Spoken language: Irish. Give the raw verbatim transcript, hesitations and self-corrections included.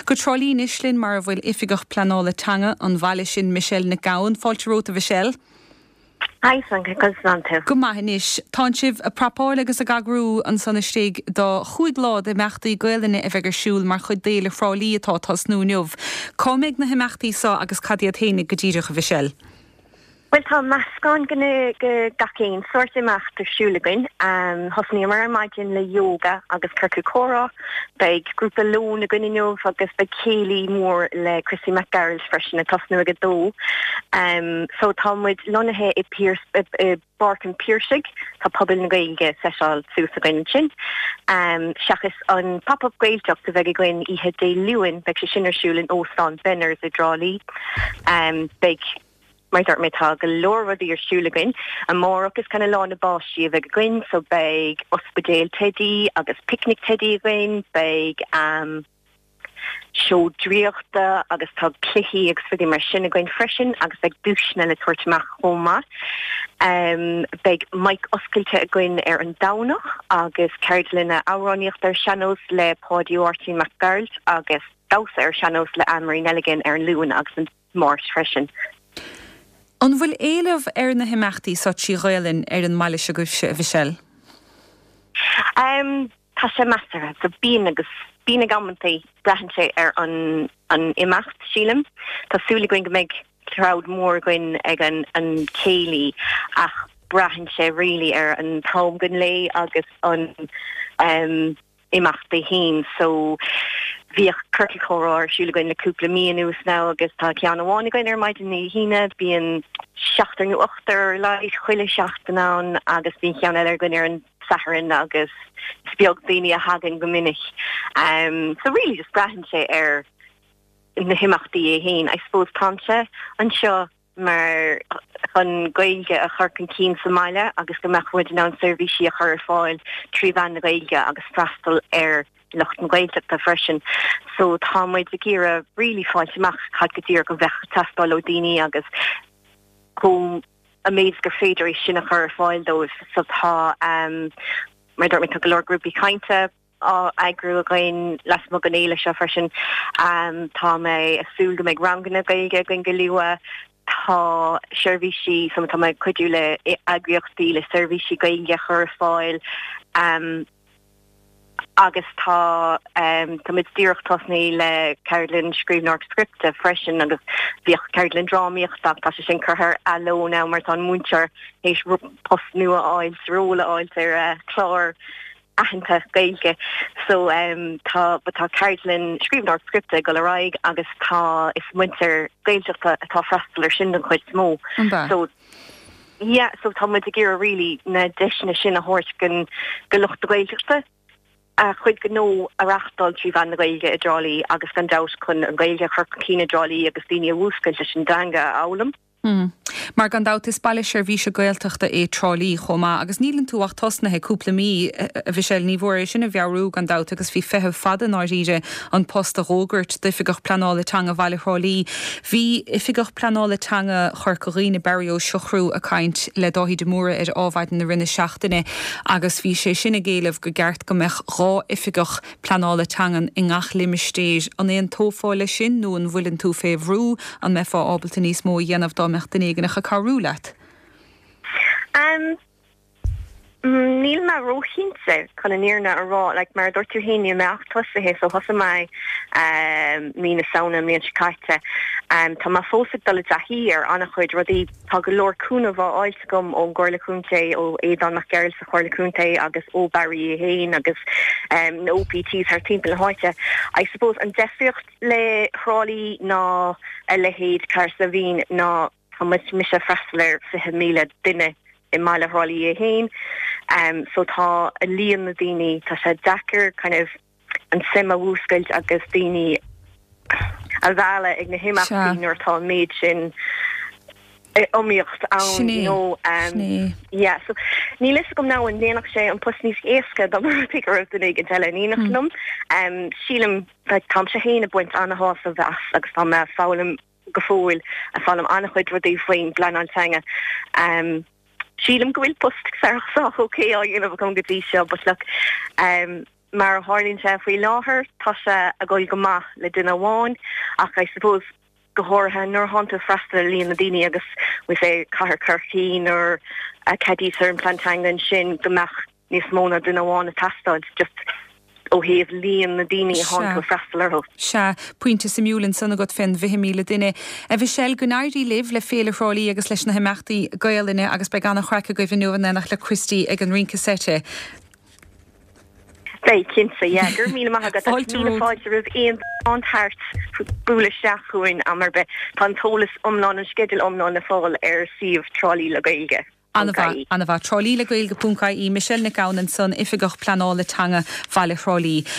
Go trolí Nishlin mar bhfuil ifigach planála tanga an bhaile sin Michelle na Gowan, fáilte róta Michelle. Ai san constante. Go maithis tá sibh a prapáil agus a gagrú an sannaistigh do chuig lá de meachtaí gailina a bheitgur siúil mar chud déile frálíí atá tá snúneomh. Comig na himachtaí sa agus cadíad hénig go ddíireach a Michelle. Well, tá mascán gona go gacéin soirt imeach tarsúlagain, um, hosní mar maidin le yoga agus circu córa, beag grúpa lún a gonineomh agus beag céilí mór le Chrissy McGarrels freisin a tasnú agad dó. Um, so tá muid lonathe i Pierce, i, i Barkin Piercig, tá pobil na gailge seisial sús a gain sin. Um, seachas an pop-up gailteach a bheag gain ihe dé luúin, beag se sinnarsúlin óstán benners i drálí, um, beag my dart me tag a lore the your shooligan and more is kind of lawn a boss you have green so big hospital teddy agus picnic teddy again big um show driachta agus tag clicky agus for the machine again freshen agus big dushna le torch mach homa um big Mike oskulte again er an downa agus Carolina Auroniach their channels le Podio Artin McGarrels agus Dowser channels le Anne-Marie Nelligan er Lewin agus Marsh freshen. An bhfuil éileh ar na himachtaí sa tí roialinn ar an maiile se goibse a Michelle? Um, tá sé measara, so bíon agus bíon gamantaí breathan sé ar an, an imacht sílim. Tá súla going go méid crowd mór going ag an, an céilí ach breathan sé really ar an tóm gon lé agus an um, imachtaí hín. So Bhíoh curtal chóráir siúla goin le cúpla míonús now agus tá ceanna bháinna goin ar maidin ní híine bíon seachtar nó ochtar leis chuile seachtanán agus bíon ceanna eile goin ar an saharin agus beag daoine a hagan go minic. Um, so really just breathan sé ar na himachtaí é hain. I suppose táse an seo mar an gailge a churcan cín sa maile agus go meachhuiid ná an servisi a chur fáil trí bhean na gailge agus freastal ar lucht an gailge a freisin. So tá muid le gira really fáilte meach cad go dtír go bheith testáil ó daoine agus go a méid gur féidir sin a chur fáil dó so tá um, mar dúirt me go leor grúpi cainte á agrú a gain las mo gan éile se freisin um, tá mé asúl go méid ranganna gailge goin go liua tá servisi som tá mé cuiú le agriochttaí le servisi gailge chur fáil um, agus tá um, tá mid stíocht tosnaí le Carolyn scríbnár scripte freisin agus bhíoh Carolyn drámíochtach tá sé sin chuthair aló ná mar tá múntear éis post nua áil róla áil ar uh, chlár ahananta gailge. So um, tá tá Carolyn scríbnár scripte go le raig agus tá is winter gailteachta atá freistal ar sin an chuid smó. So yeah, so tá muid a gira really na deisna sin a hort gan go lucht gailteachta. Uh, chuid go nó a rachtal trí bhean na gailge a drálaí agus gan daus chun an gailge chur cína drálaí agus daoine a bhúscail sin danga álam. Mm. Mar gan dat is bailile sé bhí se gailteachta é trálíí chomá agus nílann tú ach tosnathe cúpla mí a bhí sé níhór sinna bhearú gan dat agus bhí fethe fadan áíide an post a rógurt de figach planála tanga bhaile chrálíí. Bhí ifigach planála tanga churcoína berio siochrú a caint le dóhí de móra ar ábhaid na rinne seachtainine agus bhí sé sinna géalah go gceart go meich rá ifigach planála tangan i ngach limistéis an éon tófáile sin nó an bhfuiln tú féhrú an me fá ábalta níos mó dhéanamh dá mecht den éigen a carú leat? Um, níl me roiínse chun an níorna a rá, like, mar dúirtú héine meach tosathe so hosa mai um, mína saona míon sicáte. Um, tá má fósig dul a híar anna chuid rudí tá go leor cúna bh áilte gom ó Gcomhlachuainte ó Édan McGarrels sa Gcomhlachuainte agus ó Barry Hain agus um, na O P Ts ar timppla háite. I suppose an defriocht le chrálaí ná a lehéad car sa bhín ná tá muid mis a freistal ar fiche míle duine i máile chrálaí a hain. Um, so tá a líon na daoine tá sé dachar kind of an sim a bhúscailt agus daoine a bhela ag na himachtaí nuair tá méid sin omíocht ann nó um, yeah, so ní lis gom ná an déanaach sé an post níos éasca dá mar picar den ag an teile níonachlum um, sílim tá sé héana buint anna hás a bheas agus tá me fálam go fóil a fálam anna chuid rudí faoin blan an teanga. Um, sílim go bhfuil post sarach sa oké á dhéanamh chun go dtí seo, but look, um, mar hálín se faoi láthair tá se a gáil go maith le duine amháin ach I suppose gohortha nuair hananta freistal líon na daine agus mu sé caithear curcín ar a cadí ar an plantangan sin gomach níos móna duine amháin a tastáid just ó héamh líon na daine hananta freistal arth. Se puinte simúlann sanna go fin bhí míle duine. A bhí sell gonairí libh le féle rálaí agus leis na himachtaí gaalaine agus be ganna chreice go bhí nuan nach le Christí ag an rinca sete. Bei kinsa ja gur mí maigad míle fáidir rih éon an thart búla seaachúin amar be pantólas omláin an skedul omláin na fáil ar siomh trolí le gaige. Anna bha trolí le gailge puncaí Michelle na Gaunan son ifigach planála tanga fáile chrolí.